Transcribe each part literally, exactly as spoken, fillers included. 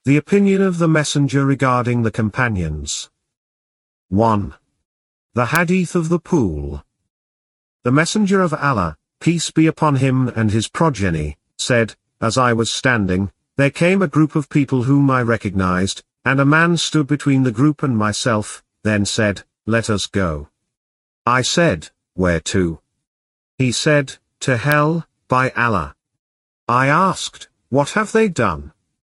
The opinion of the Messenger regarding the companions. one. The Hadith of the Pool. The Messenger of Allah, peace be upon him and his progeny, said, as I was standing, there came a group of people whom I recognized, and a man stood between the group and myself, then said, let us go. I said, where to? He said, to hell, by Allah. I asked, what have they done?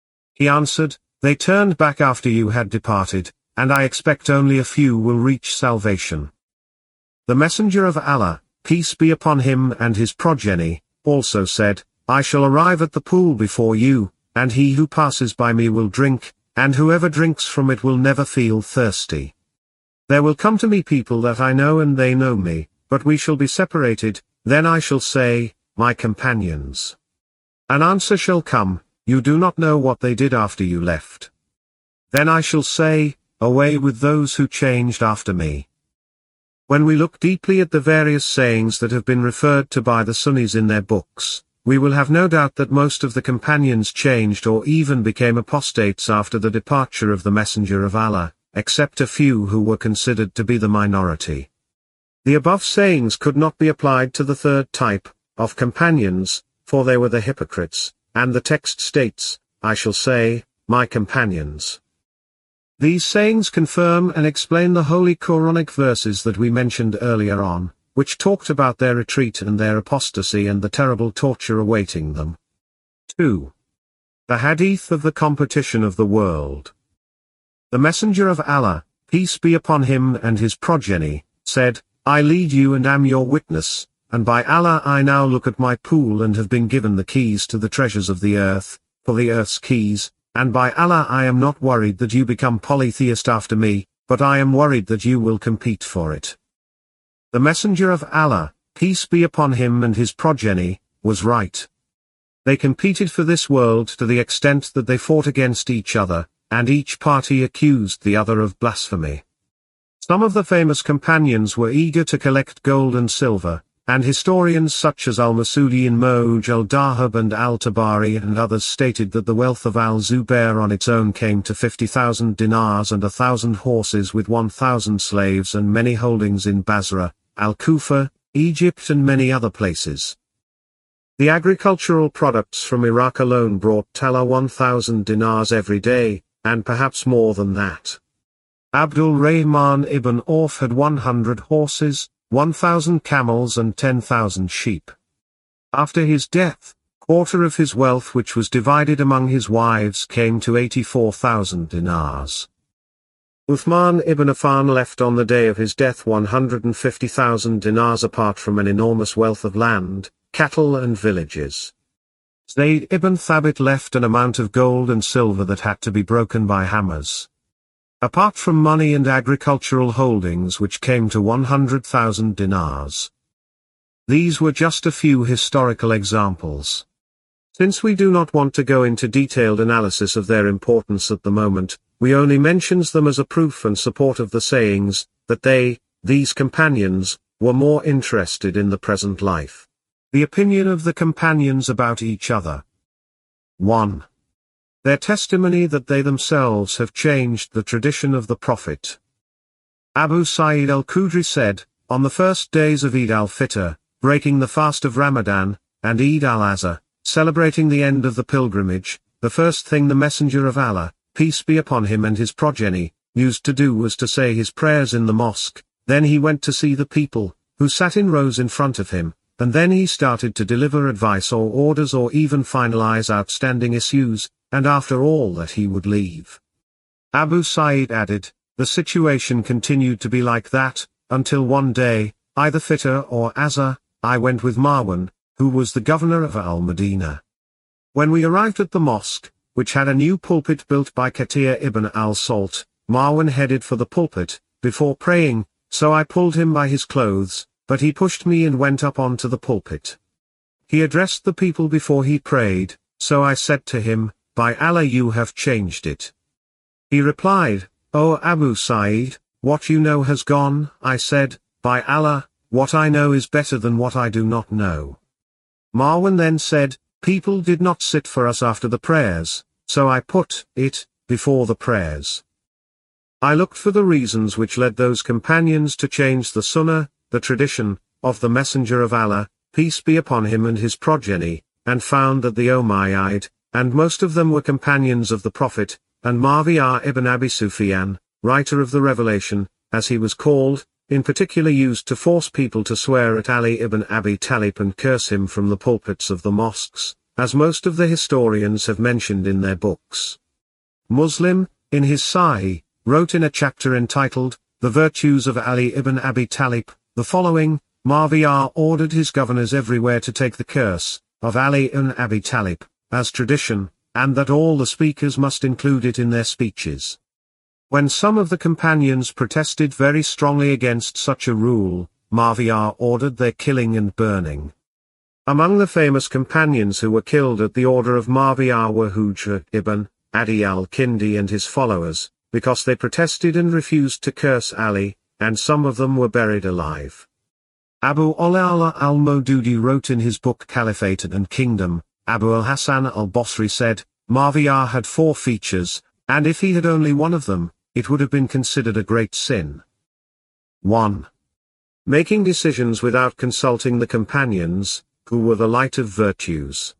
He answered, they turned back after you had departed, and I expect only a few will reach salvation. The Messenger of Allah, peace be upon him and his progeny, also said, I shall arrive at the pool before you, and he who passes by me will drink, and whoever drinks from it will never feel thirsty. There will come to me people that I know and they know me, but we shall be separated, then I shall say, my companions. An answer shall come, you do not know what they did after you left. Then I shall say, away with those who changed after me. When we look deeply at the various sayings that have been referred to by the Sunnis in their books, we will have no doubt that most of the companions changed or even became apostates after the departure of the Messenger of Allah, except a few who were considered to be the minority. The above sayings could not be applied to the third type, of companions, for they were the hypocrites, and the text states, I shall say, my companions. These sayings confirm and explain the holy Quranic verses that we mentioned earlier on, which talked about their retreat and their apostasy and the terrible torture awaiting them. two. The Hadith of the Competition of the World. The Messenger of Allah, peace be upon him and his progeny, said, I lead you and am your witness, and by Allah I now look at my pool and have been given the keys to the treasures of the earth, for the earth's keys, and by Allah I am not worried that you become polytheist after me, but I am worried that you will compete for it. The Messenger of Allah, peace be upon him and his progeny, was right. They competed for this world to the extent that they fought against each other, and each party accused the other of blasphemy. Some of the famous companions were eager to collect gold and silver, and historians such as al-Masudi in Moj al-Dahab and al-Tabari and others stated that the wealth of al-Zubair on its own came to fifty thousand dinars and a thousand horses with one thousand slaves and many holdings in Basra, Al-Kufa, Egypt and many other places. The agricultural products from Iraq alone brought Tala one thousand dinars every day, and perhaps more than that. Abdul Rahman ibn Auf had one hundred horses, one thousand camels and ten thousand sheep. After his death, quarter of his wealth which was divided among his wives came to eighty-four thousand dinars. Uthman ibn Affan left on the day of his death one hundred fifty thousand dinars apart from an enormous wealth of land, cattle and villages. Zayd ibn Thabit left an amount of gold and silver that had to be broken by hammers. Apart from money and agricultural holdings which came to one hundred thousand dinars. These were just a few historical examples. Since we do not want to go into detailed analysis of their importance at the moment, we only mentions them as a proof and support of the sayings, that they, these companions, were more interested in the present life. The opinion of the companions about each other. one. Their testimony that they themselves have changed the tradition of the Prophet. Abu Sa'id al-Khudri said, on the first days of Eid al-Fitr, breaking the fast of Ramadan, and Eid al-Adha, celebrating the end of the pilgrimage, the first thing the Messenger of Allah, peace be upon him and his progeny, used to do was to say his prayers in the mosque, then he went to see the people, who sat in rows in front of him, and then he started to deliver advice or orders or even finalize outstanding issues, and after all that he would leave. Abu Sa'id added, the situation continued to be like that, until one day, either Fitr or Azza, I went with Marwan, who was the governor of al-Madinah. When we arrived at the mosque, which had a new pulpit built by Katir ibn al-Salt, Marwan headed for the pulpit, before praying, so I pulled him by his clothes, but he pushed me and went up onto the pulpit. He addressed the people before he prayed, so I said to him, by Allah you have changed it. He replied, O Abu Sa'id, what you know has gone. I said, by Allah, what I know is better than what I do not know. Marwan then said, people did not sit for us after the prayers, so I put it before the prayers. I looked for the reasons which led those companions to change the sunnah, the tradition, of the Messenger of Allah, peace be upon him and his progeny, and found that the Umayyad, and most of them were companions of the Prophet, and Muawiyah ibn Abi Sufyan, writer of the Revelation, as he was called, in particular used to force people to swear at Ali ibn Abi Talib and curse him from the pulpits of the mosques, as most of the historians have mentioned in their books. Muslim, in his Sahih, wrote in a chapter entitled, The Virtues of Ali ibn Abi Talib, the following: Muawiyah ordered his governors everywhere to take the curse of Ali ibn Abi Talib as tradition, and that all the speakers must include it in their speeches. When some of the companions protested very strongly against such a rule, Muawiyah ordered their killing and burning. Among the famous companions who were killed at the order of Muawiyah were Hujr ibn Adi al-Kindi and his followers, because they protested and refused to curse Ali, and some of them were buried alive. Abu al-Ala al-Mawdudi wrote in his book Caliphate and Kingdom, Abu al-Hasan al-Basri said, Muawiyah had four features, and if he had only one of them, it would have been considered a great sin. one. Making decisions without consulting the companions, who were the light of virtues.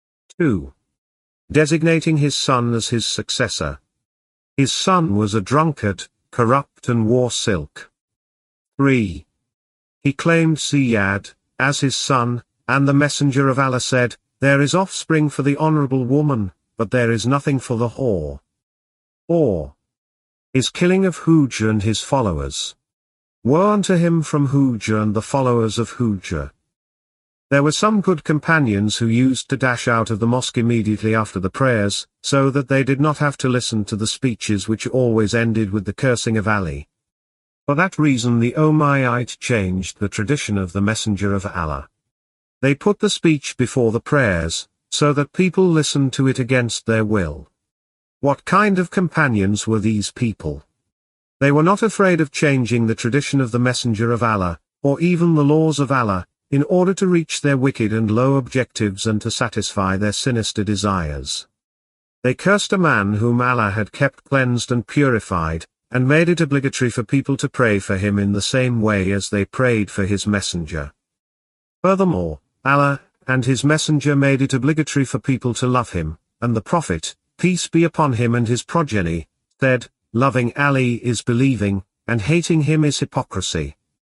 two. Designating his son as his successor. His son was a drunkard, corrupt and wore silk. three. He claimed Ziyad as his son, and the Messenger of Allah said, There is offspring for the honorable woman, but there is nothing for the whore. four. His killing of Hujr and his followers. Woe unto him from Hujr and the followers of Hujr. There were some good companions who used to dash out of the mosque immediately after the prayers, so that they did not have to listen to the speeches which always ended with the cursing of Ali. For that reason the Umayyad changed the tradition of the Messenger of Allah. They put the speech before the prayers, so that people listened to it against their will. What kind of companions were these people? They were not afraid of changing the tradition of the Messenger of Allah, or even the laws of Allah, in order to reach their wicked and low objectives and to satisfy their sinister desires. They cursed a man whom Allah had kept cleansed and purified, and made it obligatory for people to pray for him in the same way as they prayed for his messenger. Furthermore, Allah and his messenger made it obligatory for people to love him, and the Prophet, peace be upon him and his progeny, said, Loving Ali is believing, and hating him is hypocrisy.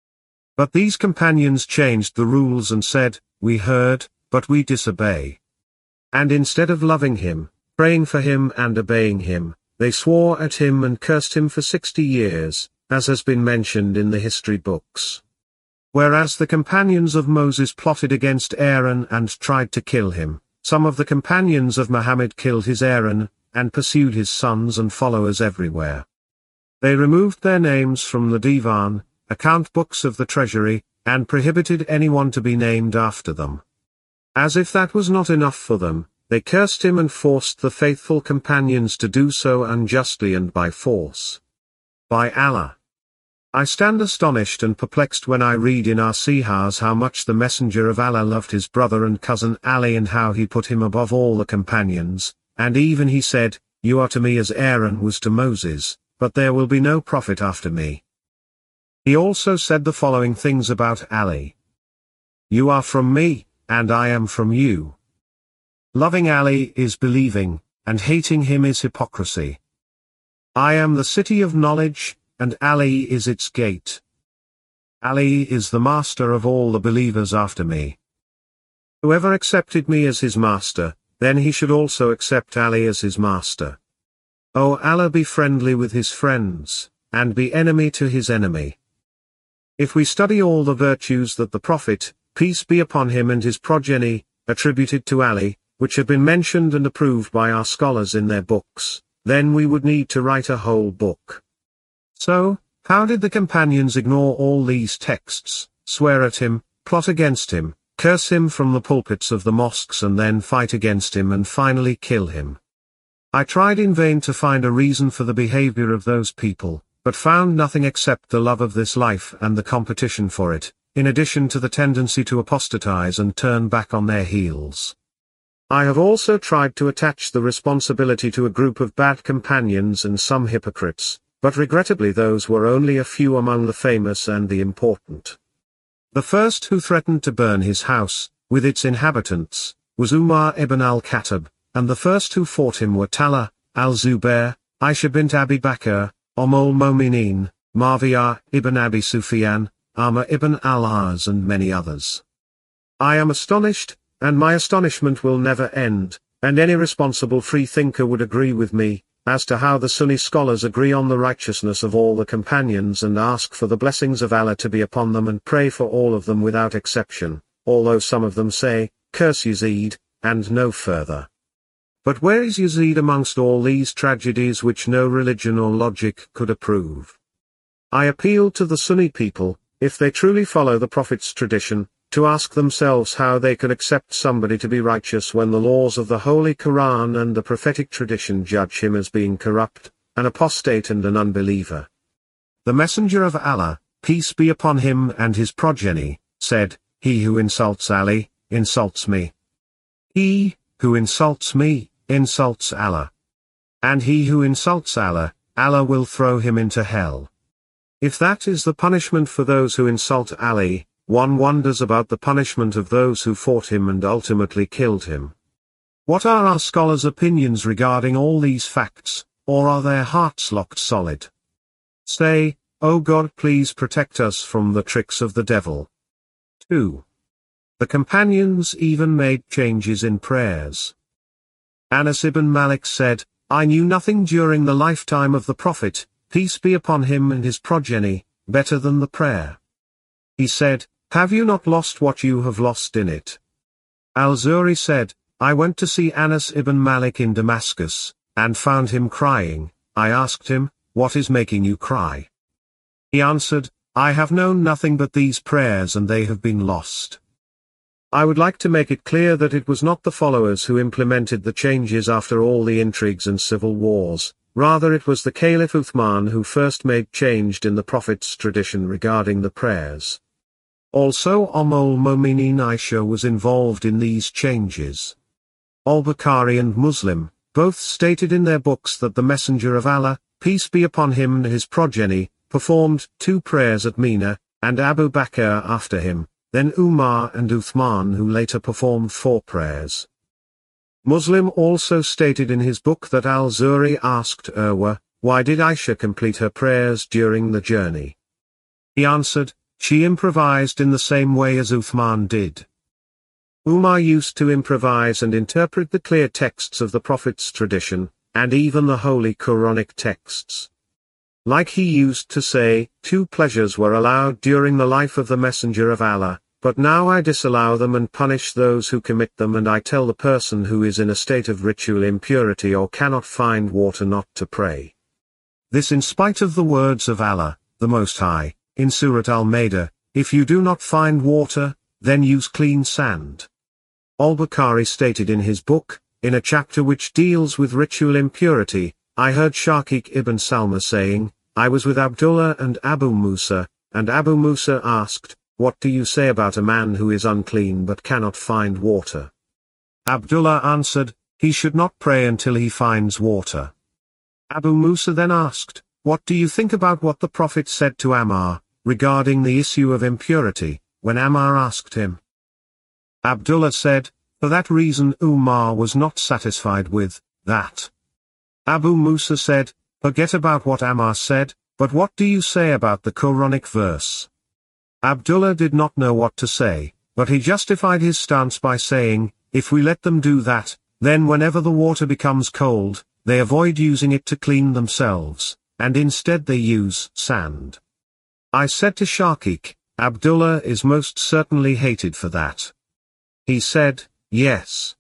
But these companions changed the rules and said, We heard, but we disobey. And instead of loving him, praying for him and obeying him, they swore at him and cursed him for sixty years, as has been mentioned in the history books. Whereas the companions of Moses plotted against Aaron and tried to kill him, some of the companions of Muhammad killed his Aaron, and pursued his sons and followers everywhere. They removed their names from the Divan, account books of the treasury, and prohibited anyone to be named after them. As if that was not enough for them, they cursed him and forced the faithful companions to do so unjustly and by force. By Allah! I stand astonished and perplexed when I read in our Sihahs how much the Messenger of Allah loved his brother and cousin Ali and how he put him above all the companions, and even he said, You are to me as Aaron was to Moses, but there will be no prophet after me. He also said the following things about Ali. You are from me, and I am from you. Loving Ali is believing, and hating him is hypocrisy. I am the city of knowledge, and Ali is its gate. Ali is the master of all the believers after me. Whoever accepted me as his master, then he should also accept Ali as his master. O Allah, be friendly with his friends, and be enemy to his enemy. If we study all the virtues that the Prophet, peace be upon him and his progeny, attributed to Ali, which have been mentioned and approved by our scholars in their books, then we would need to write a whole book. So, how did the companions ignore all these texts, swear at him, plot against him, curse him from the pulpits of the mosques and then fight against him and finally kill him? I tried in vain to find a reason for the behavior of those people, but found nothing except the love of this life and the competition for it, in addition to the tendency to apostatize and turn back on their heels. I have also tried to attach the responsibility to a group of bad companions and some hypocrites, but regrettably those were only a few among the famous and the important. The first who threatened to burn his house, with its inhabitants, was Umar ibn al-Khattab, and the first who fought him were Talha, al-Zubair, Aisha bint Abi Bakr, Umm al-Mu'minin, Muawiyah ibn Abi Sufyan, Amr ibn al-As and many others. I am astonished, and my astonishment will never end, and any responsible freethinker would agree with me, as to how the Sunni scholars agree on the righteousness of all the companions and ask for the blessings of Allah to be upon them and pray for all of them without exception, although some of them say, curse Yazid, and no further. But where is Yazid amongst all these tragedies which no religion or logic could approve? I appeal to the Sunni people, if they truly follow the Prophet's tradition, to ask themselves how they can accept somebody to be righteous when the laws of the Holy Quran and the prophetic tradition judge him as being corrupt, an apostate and an unbeliever. The Messenger of Allah, peace be upon him and his progeny, said, he who insults Ali, insults me. He who insults me, insults Allah. And he who insults Allah, Allah will throw him into hell. If that is the punishment for those who insult Ali, one wonders about the punishment of those who fought him and ultimately killed him. What are our scholars' opinions regarding all these facts, or are their hearts locked solid? Say, O God, please protect us from the tricks of the devil. two. The companions even made changes in prayers. Anas ibn Malik said, I knew nothing during the lifetime of the Prophet, peace be upon him and his progeny, better than the prayer. He said, have you not lost what you have lost in it? Al-Zuri said, I went to see Anas ibn Malik in Damascus, and found him crying. I asked him, what is making you cry? He answered, I have known nothing but these prayers and they have been lost. I would like to make it clear that it was not the followers who implemented the changes after all the intrigues and civil wars, rather it was the Caliph Uthman who first made change in the Prophet's tradition regarding the prayers. Also Umm al-Mu'minin Aisha was involved in these changes. Al-Bukhari and Muslim, both stated in their books that the Messenger of Allah, peace be upon him and his progeny, performed two prayers at Mina, and Abu Bakr after him, then Umar and Uthman who later performed four prayers. Muslim also stated in his book that Al-Zuri asked Urwa, why did Aisha complete her prayers during the journey? He answered, she improvised in the same way as Uthman did. Umar used to improvise and interpret the clear texts of the Prophet's tradition, and even the holy Quranic texts. Like he used to say, two pleasures were allowed during the life of the Messenger of Allah, but now I disallow them and punish those who commit them, and I tell the person who is in a state of ritual impurity or cannot find water not to pray. This in spite of the words of Allah, the Most High, in Surat Al-Ma'idah, if you do not find water, then use clean sand. Al-Bukhari stated in his book, in a chapter which deals with ritual impurity, I heard Shaqiq ibn Salma saying, I was with Abdullah and Abu Musa, and Abu Musa asked, what do you say about a man who is unclean but cannot find water? Abdullah answered, he should not pray until he finds water. Abu Musa then asked, what do you think about what the Prophet said to Ammar, regarding the issue of impurity, when Ammar asked him? Abdullah said, for that reason Umar was not satisfied with that. Abu Musa said, forget about what Ammar said, but what do you say about the Quranic verse? Abdullah did not know what to say, but he justified his stance by saying, if we let them do that, then whenever the water becomes cold, they avoid using it to clean themselves, and instead they use sand. I said to Shaqiq, Abdullah is most certainly hated for that. He said, yes.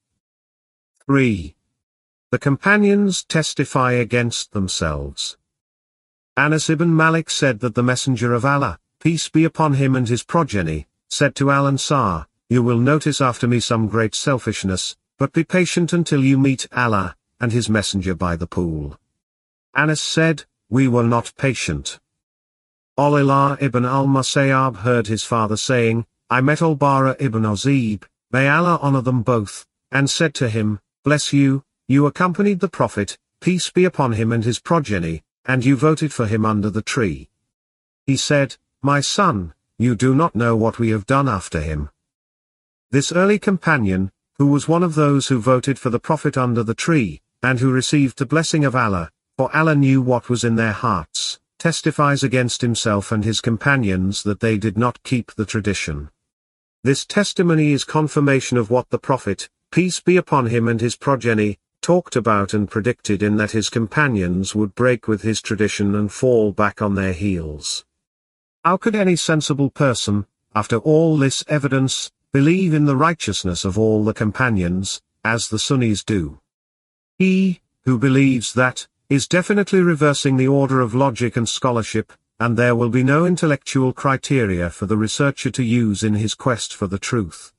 three. The companions testify against themselves. Anas ibn Malik said that the Messenger of Allah, peace be upon him and his progeny, said to Al-Ansar, you will notice after me some great selfishness, but be patient until you meet Allah, and his messenger by the pool. Anas said, we were not patient. Al-Ilah ibn al-Musayyab heard his father saying, I met Al-Bara ibn Azib, may Allah honor them both, and said to him, "Bless you, you accompanied the prophet, peace be upon him and his progeny, and you voted for him under the tree." He said, "My son, you do not know what we have done after him." This early companion, who was one of those who voted for the prophet under the tree, and who received the blessing of Allah, for Allah knew what was in their hearts, testifies against himself and his companions that they did not keep the tradition. This testimony is confirmation of what the prophet, peace be upon him and his progeny, talked about and predicted, in that his companions would break with his tradition and fall back on their heels. How could any sensible person, after all this evidence, believe in the righteousness of all the companions, as the Sunnis do? He, who believes that, is definitely reversing the order of logic and scholarship, and there will be no intellectual criteria for the researcher to use in his quest for the truth.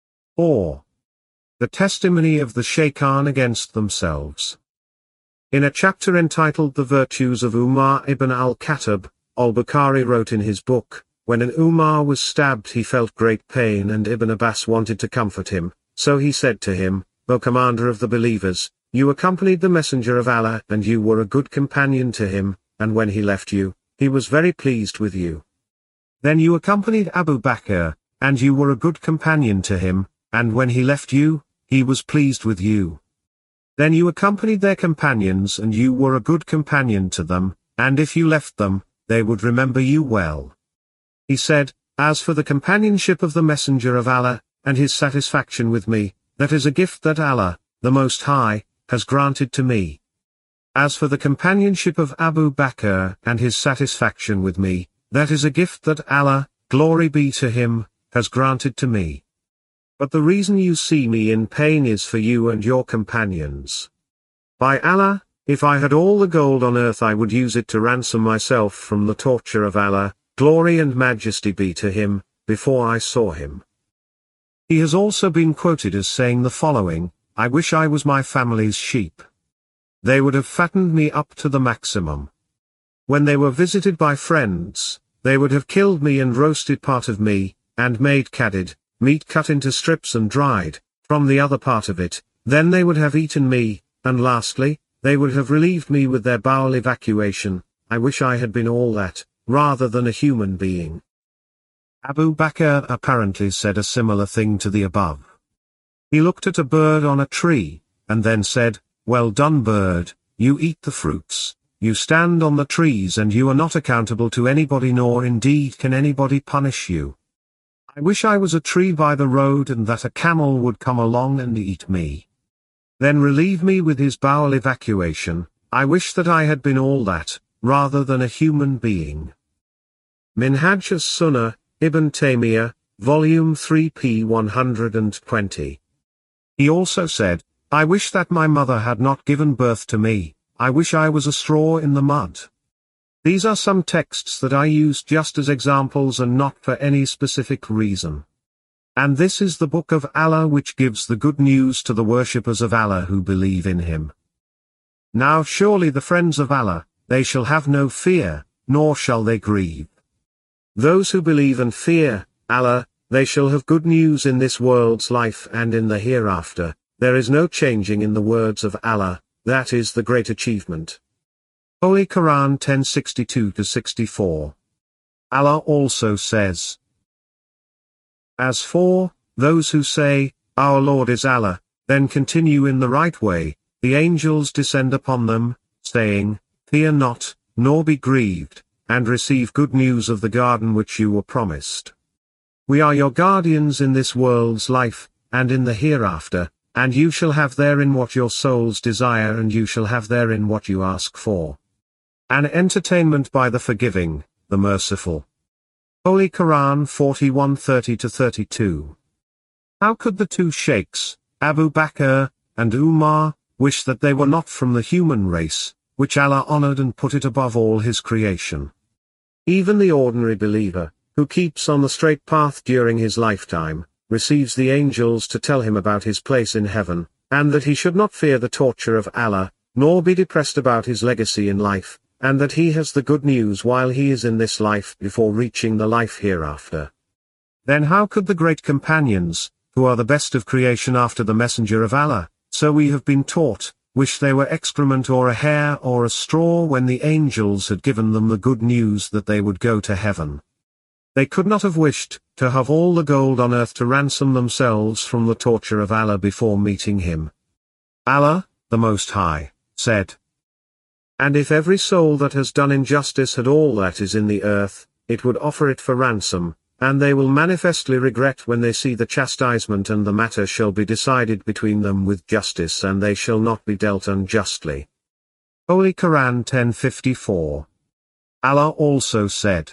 Or, the testimony of the Shaytan against themselves. In a chapter entitled The Virtues of Umar ibn al-Khattab, al-Bukhari wrote in his book, "When an Umar was stabbed he felt great pain and Ibn Abbas wanted to comfort him, so he said to him, 'O Commander of the believers, you accompanied the Messenger of Allah and you were a good companion to him, and when he left you, he was very pleased with you. Then you accompanied Abu Bakr, and you were a good companion to him, and when he left you, he was pleased with you. Then you accompanied their companions and you were a good companion to them, and if you left them, they would remember you well.' He said, 'As for the companionship of the Messenger of Allah, and his satisfaction with me, that is a gift that Allah, the Most High, has granted to me. As for the companionship of Abu Bakr and his satisfaction with me, that is a gift that Allah, glory be to him, has granted to me. But the reason you see me in pain is for you and your companions. By Allah, if I had all the gold on earth I would use it to ransom myself from the torture of Allah, glory and majesty be to him, before I saw him." He has also been quoted as saying the following, "I wish I was my family's sheep. They would have fattened me up to the maximum. When they were visited by friends, they would have killed me and roasted part of me, and made kadid, meat cut into strips and dried, from the other part of it, then they would have eaten me, and lastly, they would have relieved me with their bowel evacuation. I wish I had been all that, rather than a human being." Abu Bakr apparently said a similar thing to the above. He looked at a bird on a tree, and then said, "Well done, bird, you eat the fruits, you stand on the trees and you are not accountable to anybody, nor indeed can anybody punish you. I wish I was a tree by the road and that a camel would come along and eat me. Then relieve me with his bowel evacuation. I wish that I had been all that, rather than a human being." Minhaj as-Sunnah, Ibn Taymiyyah, Volume three p one hundred twenty. He also said, "I wish that my mother had not given birth to me, I wish I was a straw in the mud." These are some texts that I used just as examples and not for any specific reason. And this is the Book of Allah which gives the good news to the worshippers of Allah who believe in him. Now surely the friends of Allah, they shall have no fear, nor shall they grieve. Those who believe and fear Allah, they shall have good news in this world's life and in the hereafter. There is no changing in the words of Allah, that is the great achievement. Holy Quran ten sixty-two to sixty-four. Allah also says, "As for those who say, 'Our Lord is Allah,' then continue in the right way, the angels descend upon them, saying, 'Fear not, nor be grieved, and receive good news of the garden which you were promised. We are your guardians in this world's life, and in the hereafter, and you shall have therein what your souls desire and you shall have therein what you ask for. An entertainment by the forgiving, the merciful." Holy Quran forty-one thirty to thirty-two. How could the two sheikhs, Abu Bakr and Umar, wish that they were not from the human race, which Allah honored and put it above all his creation? Even the ordinary believer, who keeps on the straight path during his lifetime, receives the angels to tell him about his place in heaven, and that he should not fear the torture of Allah, nor be depressed about his legacy in life, and that he has the good news while he is in this life before reaching the life hereafter. Then how could the great companions, who are the best of creation after the messenger of Allah, so we have been taught, wish they were excrement or a hair or a straw when the angels had given them the good news that they would go to heaven. They could not have wished to have all the gold on earth to ransom themselves from the torture of Allah before meeting him. Allah, the Most High, said, "And if every soul that has done injustice had all that is in the earth, it would offer it for ransom, and they will manifestly regret when they see the chastisement, and the matter shall be decided between them with justice, and they shall not be dealt unjustly." Holy Quran ten fifty-four. Allah also said,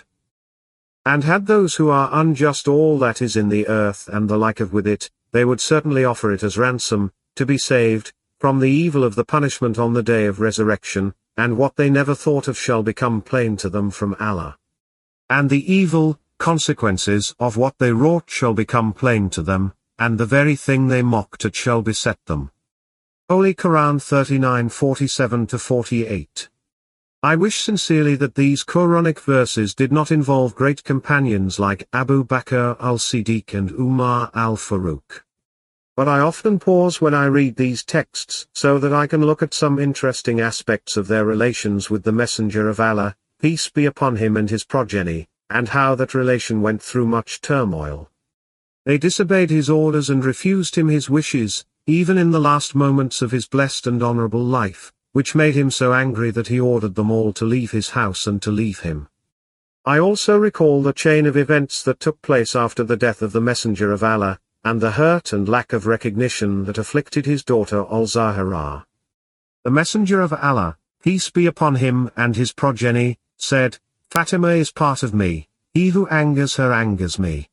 "And had those who are unjust all that is in the earth and the like of with it, they would certainly offer it as ransom, to be saved from the evil of the punishment on the day of resurrection, and what they never thought of shall become plain to them from Allah. And the evil consequences of what they wrought shall become plain to them, and the very thing they mocked at shall beset them." Holy Quran thirty-nine forty-seven to forty-eight. I wish sincerely that these Quranic verses did not involve great companions like Abu Bakr al-Siddiq and Umar al-Faruq. But I often pause when I read these texts so that I can look at some interesting aspects of their relations with the Messenger of Allah, peace be upon him and his progeny, and how that relation went through much turmoil. They disobeyed his orders and refused him his wishes, even in the last moments of his blessed and honorable life, which made him so angry that he ordered them all to leave his house and to leave him. I also recall the chain of events that took place after the death of the Messenger of Allah, and the hurt and lack of recognition that afflicted his daughter Al-Zahra. The Messenger of Allah, peace be upon him and his progeny, said, "Fatima is part of me, he who angers her angers me."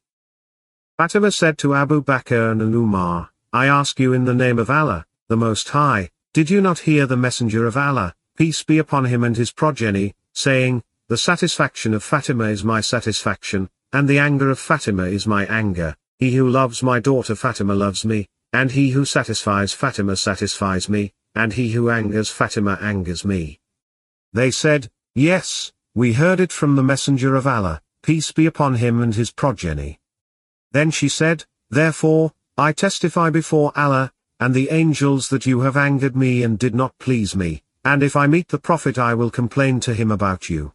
Fatima said to Abu Bakr and Umar, "I ask you in the name of Allah, the Most High, did you not hear the Messenger of Allah, peace be upon him and his progeny, saying, the satisfaction of Fatima is my satisfaction, and the anger of Fatima is my anger, he who loves my daughter Fatima loves me, and he who satisfies Fatima satisfies me, and he who angers Fatima angers me." They said, "Yes, we heard it from the Messenger of Allah, peace be upon him and his progeny." Then she said, "Therefore, I testify before Allah and the angels that you have angered me and did not please me, and if I meet the Prophet I will complain to him about you."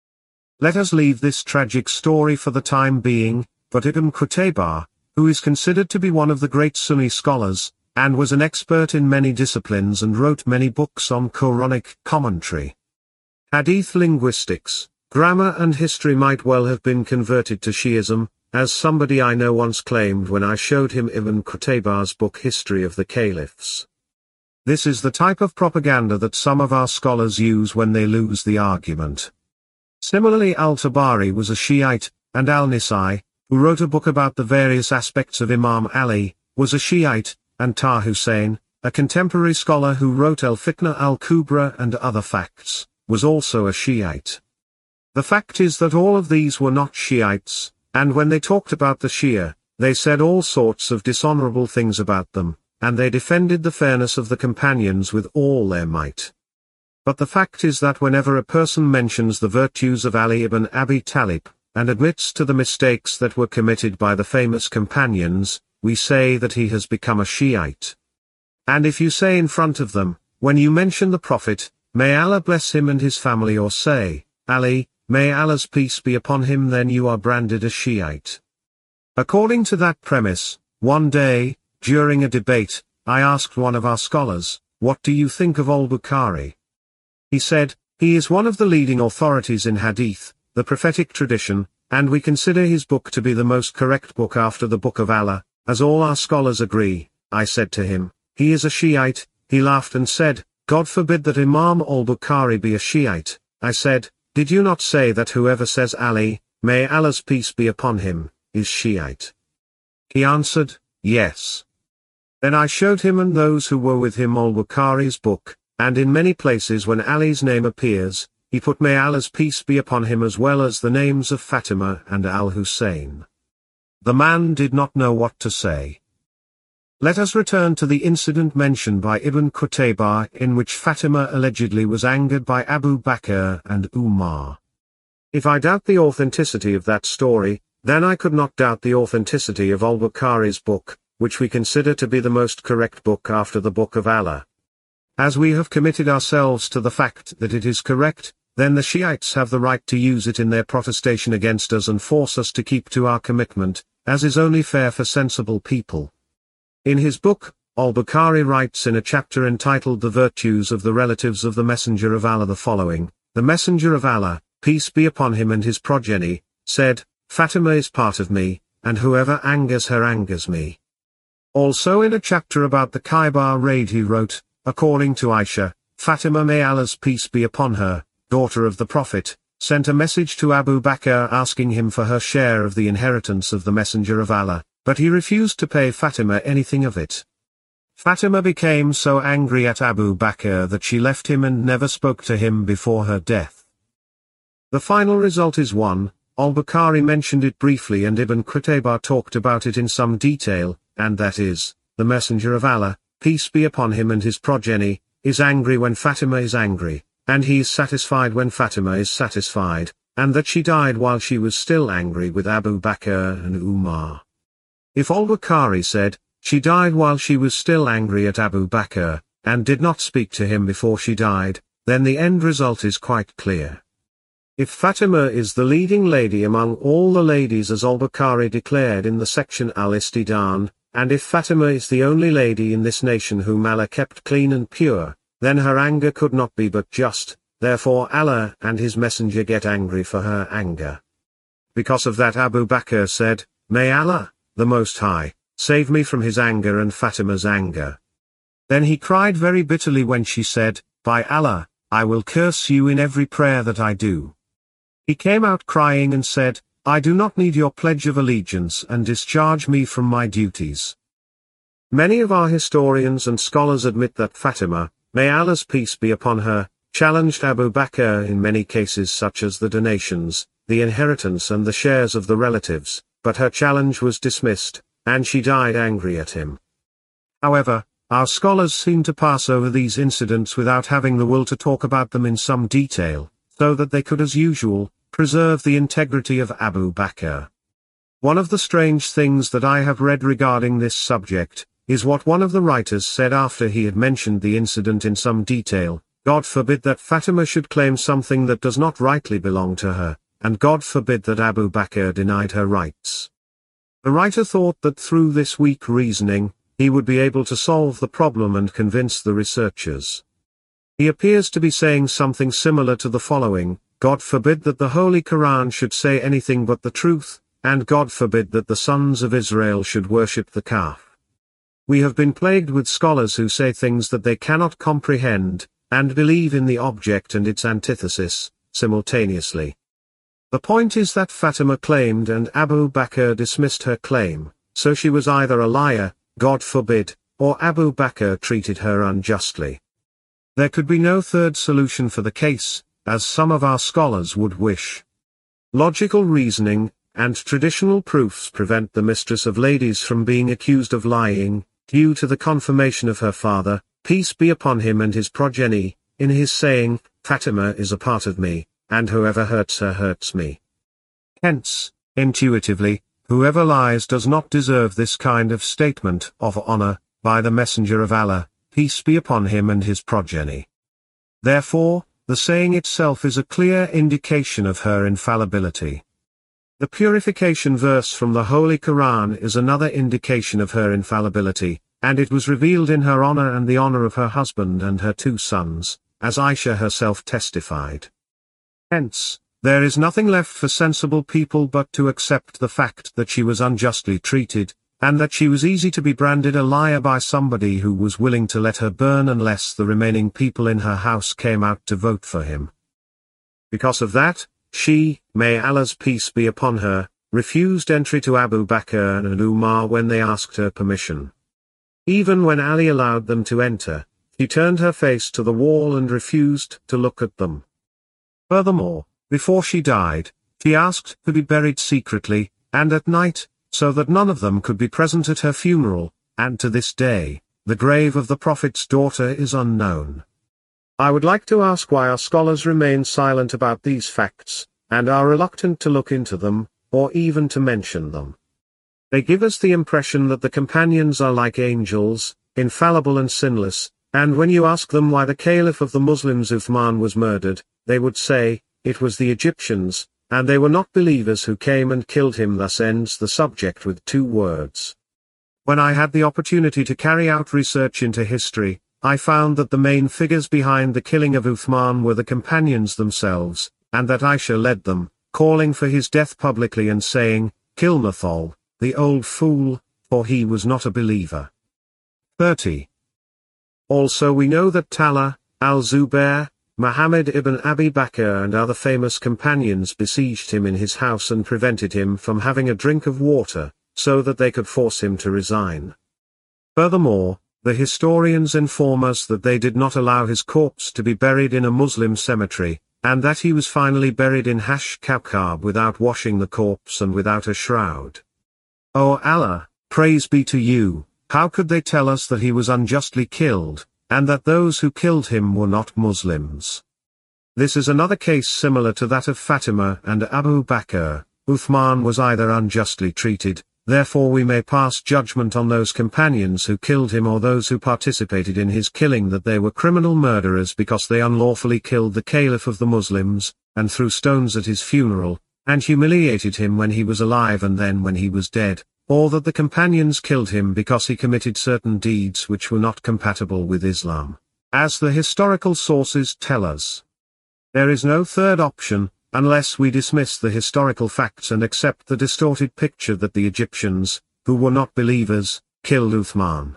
Let us leave this tragic story for the time being, but Ibn Qutaybah, who is considered to be one of the great Sunni scholars, and was an expert in many disciplines and wrote many books on Quranic commentary, hadith linguistics, grammar and history, might well have been converted to Shi'ism, as somebody I know once claimed when I showed him Ibn Qutaybah's book History of the Caliphs. This is the type of propaganda that some of our scholars use when they lose the argument. Similarly, Al-Tabari was a Shiite, and Al-Nisai, who wrote a book about the various aspects of Imam Ali, was a Shiite, and Tar Hussein, a contemporary scholar who wrote Al-Fitna al-Kubra and Other Facts, was also a Shiite. The fact is that all of these were not Shiites, and when they talked about the Shia, they said all sorts of dishonorable things about them, and they defended the fairness of the companions with all their might. But the fact is that whenever a person mentions the virtues of Ali ibn Abi Talib, and admits to the mistakes that were committed by the famous companions, we say that he has become a Shiite. And if you say in front of them, when you mention the Prophet, may Allah bless him and his family, or say, Ali, may Allah's peace be upon him, then you are branded a Shiite. According to that premise, one day, during a debate, I asked one of our scholars, "What do you think of al-Bukhari?" He said, "He is one of the leading authorities in hadith, the prophetic tradition, and we consider his book to be the most correct book after the Book of Allah, as all our scholars agree." I said to him, "He is a Shiite." He laughed and said, "God forbid that Imam al-Bukhari be a Shiite." I said, "Did you not say that whoever says Ali, may Allah's peace be upon him, is Shiite?" He answered, "Yes." Then I showed him and those who were with him al-Bukhari's book, and in many places when Ali's name appears, he put may Allah's peace be upon him as well as the names of Fatima and Al-Hussein. The man did not know what to say. Let us return to the incident mentioned by Ibn Qutaybah in which Fatima allegedly was angered by Abu Bakr and Umar. If I doubt the authenticity of that story, then I could not doubt the authenticity of al-Bukhari's book, which we consider to be the most correct book after the Book of Allah. As we have committed ourselves to the fact that it is correct, then the Shiites have the right to use it in their protestation against us and force us to keep to our commitment, as is only fair for sensible people. In his book, Al-Bukhari writes in a chapter entitled The Virtues of the Relatives of the Messenger of Allah the following: The Messenger of Allah, peace be upon him and his progeny, said, Fatima is part of me, and whoever angers her angers me. Also in a chapter about the Khaybar raid he wrote, according to Aisha, Fatima, may Allah's peace be upon her, daughter of the Prophet, sent a message to Abu Bakr asking him for her share of the inheritance of the Messenger of Allah, but he refused to pay Fatima anything of it. Fatima became so angry at Abu Bakr that she left him and never spoke to him before her death. The final result is one. Al-Bukhari mentioned it briefly and Ibn Qutaybah talked about it in some detail, and that is, the Messenger of Allah, peace be upon him and his progeny, is angry when Fatima is angry, and he is satisfied when Fatima is satisfied, and that she died while she was still angry with Abu Bakr and Umar. If Al-Bukhari said, she died while she was still angry at Abu Bakr, and did not speak to him before she died, then the end result is quite clear. If Fatima is the leading lady among all the ladies as Al-Bukhari declared in the section Al-Istidan, and if Fatima is the only lady in this nation whom Allah kept clean and pure, then her anger could not be but just, therefore Allah and his messenger get angry for her anger. Because of that Abu Bakr said, May Allah, the Most High, save me from his anger and Fatima's anger. Then he cried very bitterly when she said, By Allah, I will curse you in every prayer that I do. He came out crying and said, I do not need your pledge of allegiance and discharge me from my duties. Many of our historians and scholars admit that Fatima, may Allah's peace be upon her, challenged Abu Bakr in many cases such as the donations, the inheritance and the shares of the relatives, but her challenge was dismissed, and she died angry at him. However, our scholars seem to pass over these incidents without having the will to talk about them in some detail, so that they could as usual, preserve the integrity of Abu Bakr. One of the strange things that I have read regarding this subject, is what one of the writers said after he had mentioned the incident in some detail: God forbid that Fatima should claim something that does not rightly belong to her, and God forbid that Abu Bakr denied her rights. The writer thought that through this weak reasoning, he would be able to solve the problem and convince the researchers. He appears to be saying something similar to the following: God forbid that the Holy Quran should say anything but the truth, and God forbid that the sons of Israel should worship the calf. We have been plagued with scholars who say things that they cannot comprehend, and believe in the object and its antithesis, simultaneously. The point is that Fatima claimed and Abu Bakr dismissed her claim, so she was either a liar, God forbid, or Abu Bakr treated her unjustly. There could be no third solution for the case, as some of our scholars would wish. Logical reasoning, and traditional proofs prevent the mistress of ladies from being accused of lying, due to the confirmation of her father, peace be upon him and his progeny, in his saying, Fatima is a part of me, and whoever hurts her hurts me. Hence, intuitively, whoever lies does not deserve this kind of statement of honor, by the Messenger of Allah, peace be upon him and his progeny. Therefore, the saying itself is a clear indication of her infallibility. The purification verse from the Holy Quran is another indication of her infallibility, and it was revealed in her honor and the honor of her husband and her two sons, as Aisha herself testified. Hence, there is nothing left for sensible people but to accept the fact that she was unjustly treated, and that she was easy to be branded a liar by somebody who was willing to let her burn unless the remaining people in her house came out to vote for him. Because of that, she, may Allah's peace be upon her, refused entry to Abu Bakr and Umar when they asked her permission. Even when Ali allowed them to enter, she turned her face to the wall and refused to look at them. Furthermore, before she died, she asked to be buried secretly, and at night, so that none of them could be present at her funeral, and to this day, the grave of the Prophet's daughter is unknown. I would like to ask why our scholars remain silent about these facts, and are reluctant to look into them, or even to mention them. They give us the impression that the companions are like angels, infallible and sinless, and when you ask them why the caliph of the Muslims Uthman was murdered, they would say, it was the Egyptians, and they were not believers who came and killed him. Thus ends the subject with two words. When I had the opportunity to carry out research into history, I found that the main figures behind the killing of Uthman were the companions themselves, and that Aisha led them, calling for his death publicly and saying, "Kill Muthal, the old fool, for he was not a believer." thirty. Also we know that Talha, al-Zubair, Muhammad ibn Abi Bakr and other famous companions besieged him in his house and prevented him from having a drink of water, so that they could force him to resign. Furthermore, the historians inform us that they did not allow his corpse to be buried in a Muslim cemetery, and that he was finally buried in Hash Kawkab without washing the corpse and without a shroud. O Allah, praise be to you, how could they tell us that he was unjustly killed, and that those who killed him were not Muslims? This is another case similar to that of Fatima and Abu Bakr. Uthman was either unjustly treated, therefore we may pass judgment on those companions who killed him or those who participated in his killing that they were criminal murderers because they unlawfully killed the caliph of the Muslims, and threw stones at his funeral, and humiliated him when he was alive and then when he was dead, or that the companions killed him because he committed certain deeds which were not compatible with Islam, as the historical sources tell us. There is no third option, unless we dismiss the historical facts and accept the distorted picture that the Egyptians, who were not believers, killed Uthman.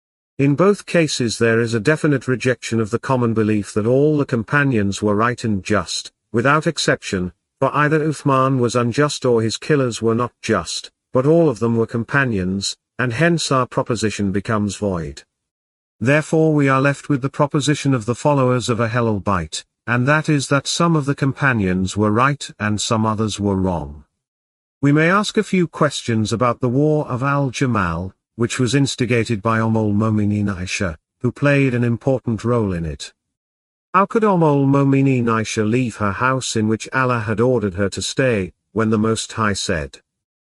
In both cases there is a definite rejection of the common belief that all the companions were right and just, without exception, for either Uthman was unjust or his killers were not just, but all of them were companions, and hence our proposition becomes void. Therefore we are left with the proposition of the followers of Ahlul Bayt, and that is that some of the companions were right and some others were wrong. We may ask a few questions about the War of Al-Jamal, which was instigated by Umm al-Mu'minin Aisha, who played an important role in it. How could Umm al-Mu'minin Aisha leave her house in which Allah had ordered her to stay, when the Most High said,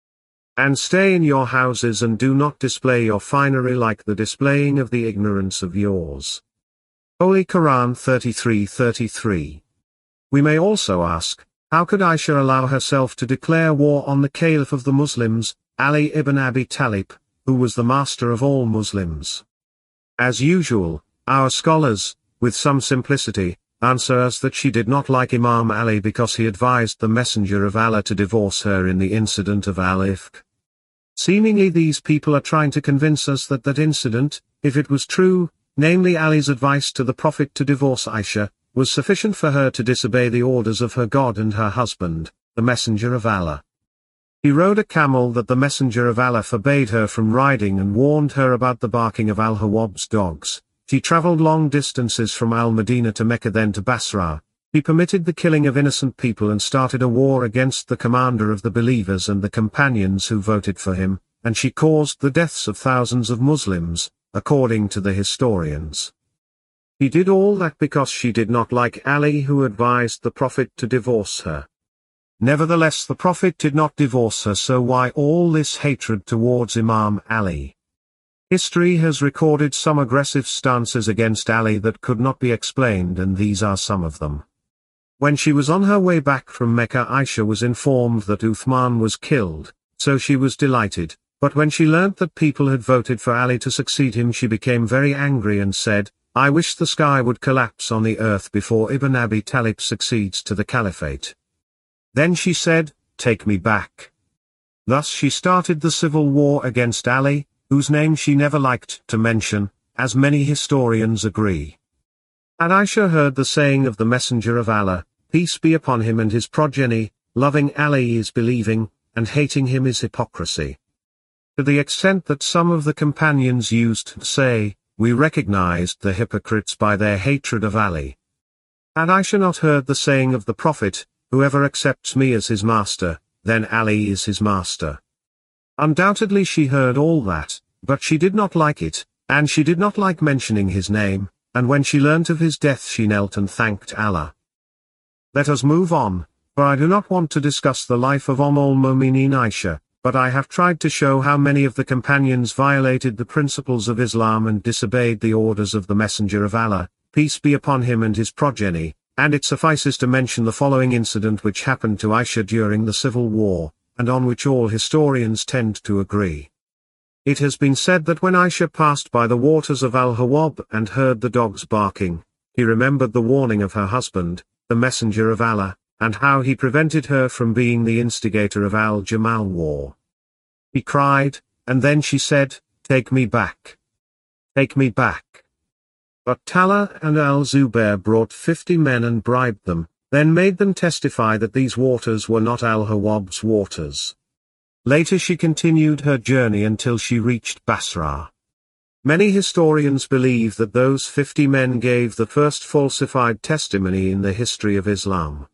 "And stay in your houses and do not display your finery like the displaying of the ignorance of yours." Holy Quran thirty-three thirty-three. We may also ask, how could Aisha allow herself to declare war on the Caliph of the Muslims, Ali ibn Abi Talib, who was the master of all Muslims? As usual, our scholars, with some simplicity, answer us that she did not like Imam Ali because he advised the Messenger of Allah to divorce her in the incident of Al-Ifk. Seemingly these people are trying to convince us that that incident, if it was true, namely Ali's advice to the Prophet to divorce Aisha, was sufficient for her to disobey the orders of her God and her husband, the Messenger of Allah. He rode a camel that the Messenger of Allah forbade her from riding and warned her about the barking of Al-Hawab's dogs. He traveled long distances from Al-Madinah to Mecca then to Basra. He permitted the killing of innocent people and started a war against the commander of the believers and the companions who voted for him, and she caused the deaths of thousands of Muslims, according to the historians. He did all that because she did not like Ali who advised the Prophet to divorce her. Nevertheless the Prophet did not divorce her, so why all this hatred towards Imam Ali? History has recorded some aggressive stances against Ali that could not be explained, and these are some of them. When she was on her way back from Mecca, Aisha was informed that Uthman was killed, so she was delighted, but when she learnt that people had voted for Ali to succeed him, she became very angry and said, "I wish the sky would collapse on the earth before Ibn Abi Talib succeeds to the caliphate." Then she said, "Take me back." Thus she started the civil war against Ali, whose name she never liked to mention, as many historians agree. And Aisha heard the saying of the Messenger of Allah, peace be upon him and his progeny, loving Ali is believing, and hating him is hypocrisy. To the extent that some of the companions used to say, we recognized the hypocrites by their hatred of Ali. Had Aisha not heard the saying of the Prophet, whoever accepts me as his master, then Ali is his master? Undoubtedly she heard all that, but she did not like it, and she did not like mentioning his name, and when she learnt of his death she knelt and thanked Allah. Let us move on, for I do not want to discuss the life of Umm al-Mu'minin Aisha, but I have tried to show how many of the companions violated the principles of Islam and disobeyed the orders of the Messenger of Allah, peace be upon him and his progeny, and it suffices to mention the following incident which happened to Aisha during the Civil War, and on which all historians tend to agree. It has been said that when Aisha passed by the waters of Al-Hawab and heard the dogs barking, he remembered the warning of her husband, the Messenger of Allah, and how he prevented her from being the instigator of Al-Jamal war. He cried, and then she said, "Take me back. Take me back." But Talha and Al-Zubair brought fifty men and bribed them, then made them testify that these waters were not Al-Hawab's waters. Later she continued her journey until she reached Basra. Many historians believe that those fifty men gave the first falsified testimony in the history of Islam.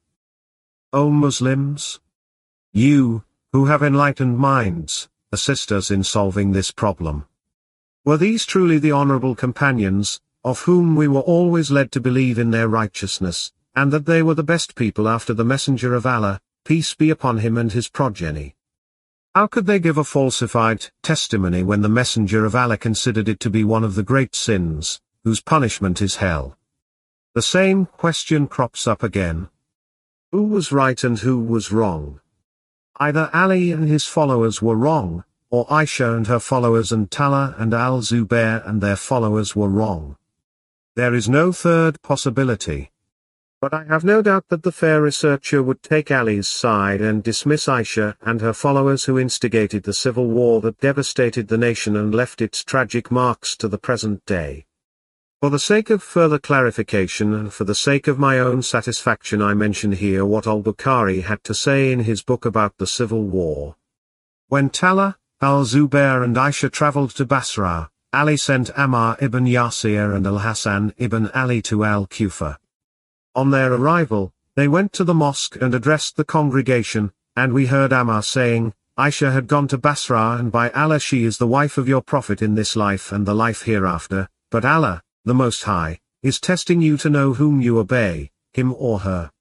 O Muslims! You, who have enlightened minds, assist us in solving this problem. Were these truly the honorable companions, of whom we were always led to believe in their righteousness, and that they were the best people after the Messenger of Allah, peace be upon him and his progeny? How could they give a falsified testimony when the Messenger of Allah considered it to be one of the great sins, whose punishment is hell? The same question crops up again. Who was right and who was wrong? Either Ali and his followers were wrong, or Aisha and her followers and Talha and Al-Zubair and their followers were wrong. There is no third possibility. But I have no doubt that the fair researcher would take Ali's side and dismiss Aisha and her followers who instigated the civil war that devastated the nation and left its tragic marks to the present day. For the sake of further clarification and for the sake of my own satisfaction, I mention here what al-Bukhari had to say in his book about the civil war. When Talha, Al-Zubair and Aisha traveled to Basra, Ali sent Ammar ibn Yasir and Al-Hasan ibn Ali to Al-Kufa. On their arrival, they went to the mosque and addressed the congregation, and we heard Ammar saying, "Aisha had gone to Basra, and by Allah she is the wife of your Prophet in this life and the life hereafter, but Allah, the Most High, is testing you to know whom you obey, him or her."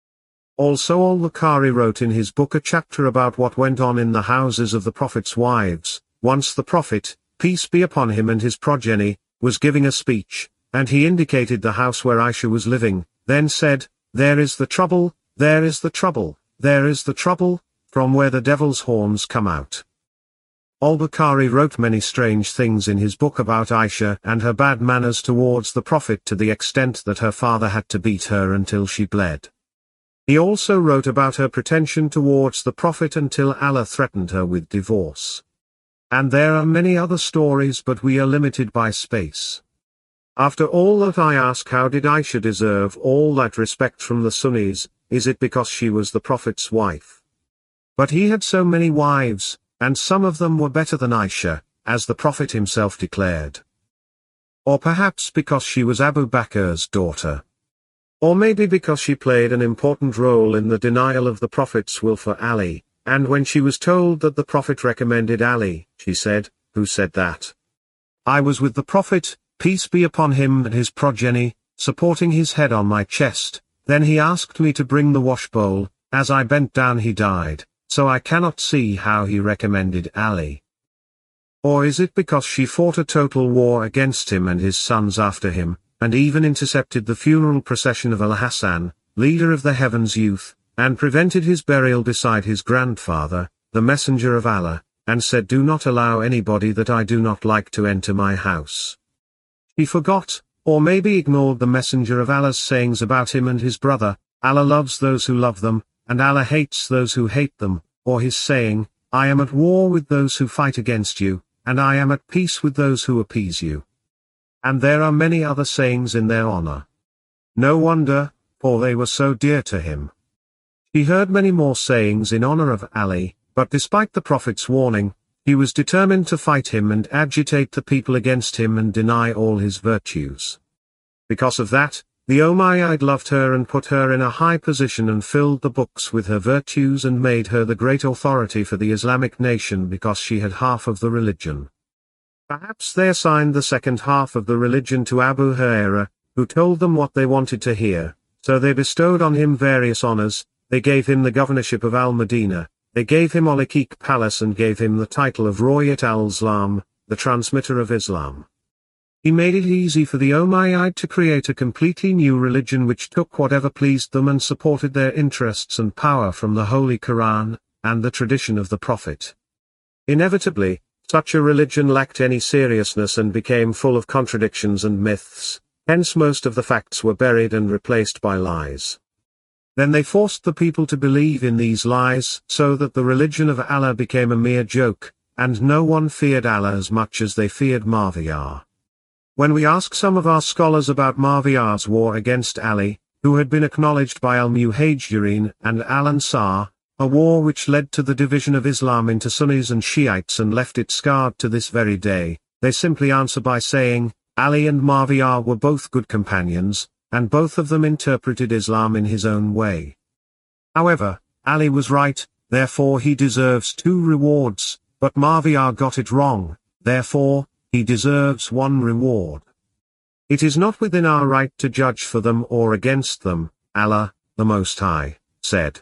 Also al-Bukhari wrote in his book a chapter about what went on in the houses of the Prophet's wives. Once the Prophet, peace be upon him and his progeny, was giving a speech, and he indicated the house where Aisha was living, then said, "There is the trouble, there is the trouble, there is the trouble, from where the devil's horns come out." Al-Bukhari wrote many strange things in his book about Aisha and her bad manners towards the Prophet, to the extent that her father had to beat her until she bled. He also wrote about her pretension towards the Prophet until Allah threatened her with divorce. And there are many other stories, but we are limited by space. After all that, I ask, how did Aisha deserve all that respect from the Sunnis? Is it because she was the Prophet's wife? But he had so many wives, and some of them were better than Aisha, as the Prophet himself declared. Or perhaps because she was Abu Bakr's daughter. Or maybe because she played an important role in the denial of the Prophet's will for Ali, and when she was told that the Prophet recommended Ali, she said, "Who said that? I was with the Prophet, peace be upon him and his progeny, supporting his head on my chest, then he asked me to bring the wash bowl, as I bent down he died, so I cannot see how he recommended Ali." Or is it because she fought a total war against him and his sons after him, and even intercepted the funeral procession of Al-Hasan, leader of the Heavens Youth, and prevented his burial beside his grandfather, the Messenger of Allah, and said, "Do not allow anybody that I do not like to enter my house"? He forgot, or maybe ignored the Messenger of Allah's sayings about him and his brother, "Allah loves those who love them, and Allah hates those who hate them," or his saying, "I am at war with those who fight against you, and I am at peace with those who appease you." And there are many other sayings in their honor. No wonder, for they were so dear to him. He heard many more sayings in honor of Ali, but despite the Prophet's warning, he was determined to fight him and agitate the people against him and deny all his virtues. Because of that, the Umayyad loved her and put her in a high position and filled the books with her virtues and made her the great authority for the Islamic nation because she had half of the religion. Perhaps they assigned the second half of the religion to Abu Hurairah, who told them what they wanted to hear, so they bestowed on him various honors. They gave him the governorship of Al-Madinah, they gave him Al-Aqiq Palace and gave him the title of Royat al-Islam, the transmitter of Islam. He made it easy for the Umayyad to create a completely new religion which took whatever pleased them and supported their interests and power from the Holy Quran, and the tradition of the Prophet. Inevitably, such a religion lacked any seriousness and became full of contradictions and myths, hence most of the facts were buried and replaced by lies. Then they forced the people to believe in these lies, so that the religion of Allah became a mere joke, and no one feared Allah as much as they feared Mawiyah. When we ask some of our scholars about Mawiyah's war against Ali, who had been acknowledged by al-Muhajirin and al-Ansar, a war which led to the division of Islam into Sunnis and Shiites and left it scarred to this very day, they simply answer by saying, Ali and Mawiyah were both good companions, and both of them interpreted Islam in his own way. However, Ali was right, therefore he deserves two rewards, but Mawiyah got it wrong, therefore, he deserves one reward. It is not within our right to judge for them or against them, Allah, the Most High, said.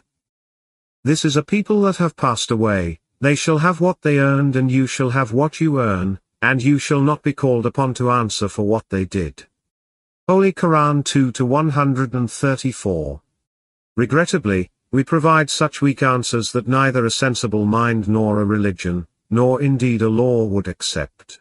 This is a people that have passed away, they shall have what they earned and you shall have what you earn, and you shall not be called upon to answer for what they did. Holy Quran two to one thirty-four. Regrettably, we provide such weak answers that neither a sensible mind nor a religion, nor indeed a law would accept.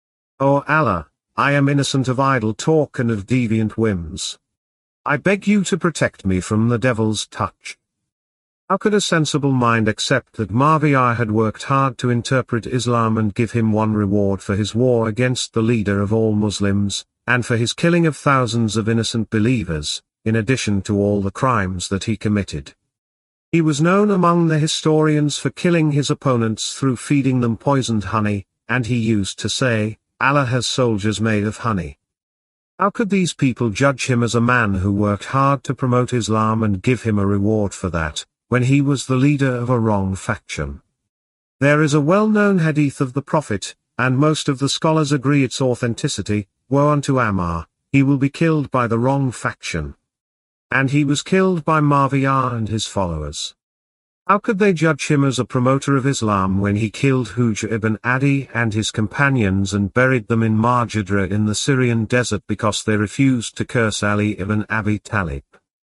O Allah, I am innocent of idle talk and of deviant whims. I beg you to protect me from the devil's touch. How could a sensible mind accept that Mawiyah had worked hard to interpret Islam and give him one reward for his war against the leader of all Muslims, and for his killing of thousands of innocent believers, in addition to all the crimes that he committed? He was known among the historians for killing his opponents through feeding them poisoned honey, and he used to say, Allah has soldiers made of honey. How could these people judge him as a man who worked hard to promote Islam and give him a reward for that, when he was the leader of a wrong faction? There is a well-known hadith of the Prophet, and most of the scholars agree its authenticity, woe unto Ammar, he will be killed by the wrong faction. And he was killed by Mawiyah and his followers. How could they judge him as a promoter of Islam when he killed Hujr ibn Adi and his companions and buried them in Marjadra in the Syrian desert because they refused to curse Ali ibn Abi Talib?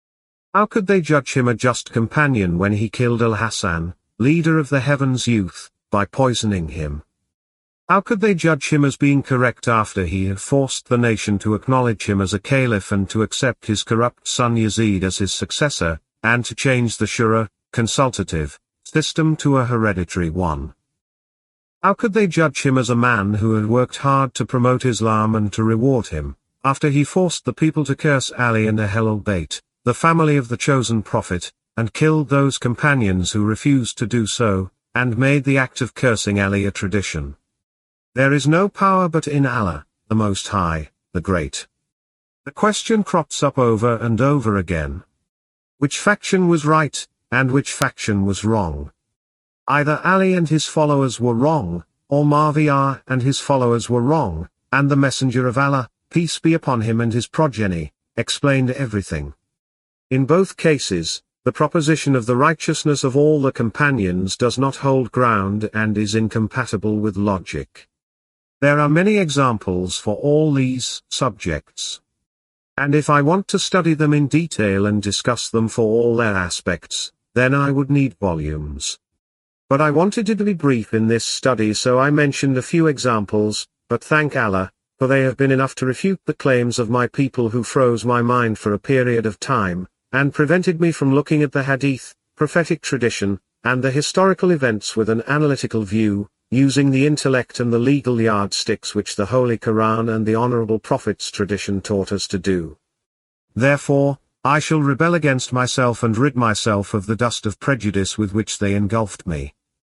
How could they judge him a just companion when he killed Al-Hassan, leader of the Heavens Youth, by poisoning him? How could they judge him as being correct after he had forced the nation to acknowledge him as a caliph and to accept his corrupt son Yazid as his successor, and to change the shura, consultative, system to a hereditary one? How could they judge him as a man who had worked hard to promote Islam and to reward him, after he forced the people to curse Ali and Ahlul Bayt, the family of the chosen prophet, and killed those companions who refused to do so, and made the act of cursing Ali a tradition? There is no power but in Allah, the Most High, the Great. The question crops up over and over again. Which faction was right, and which faction was wrong? Either Ali and his followers were wrong, or Mawiyah and his followers were wrong, and the Messenger of Allah, peace be upon him and his progeny, explained everything. In both cases, the proposition of the righteousness of all the companions does not hold ground and is incompatible with logic. There are many examples for all these subjects. And if I want to study them in detail and discuss them for all their aspects, then I would need volumes. But I wanted it to be brief in this study, so I mentioned a few examples, but thank Allah, for they have been enough to refute the claims of my people who froze my mind for a period of time, and prevented me from looking at the hadith, prophetic tradition, and the historical events with an analytical view, using the intellect and the legal yardsticks which the Holy Quran and the Honorable Prophet's tradition taught us to do. Therefore, I shall rebel against myself and rid myself of the dust of prejudice with which they engulfed me.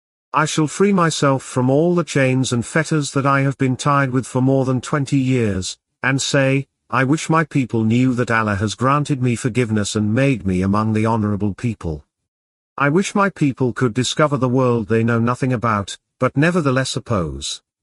I shall free myself from all the chains and fetters that I have been tied with for more than twenty years, and say, I wish my people knew that Allah has granted me forgiveness and made me among the honorable people. I wish my people could discover the world they know nothing about, but nevertheless oppose.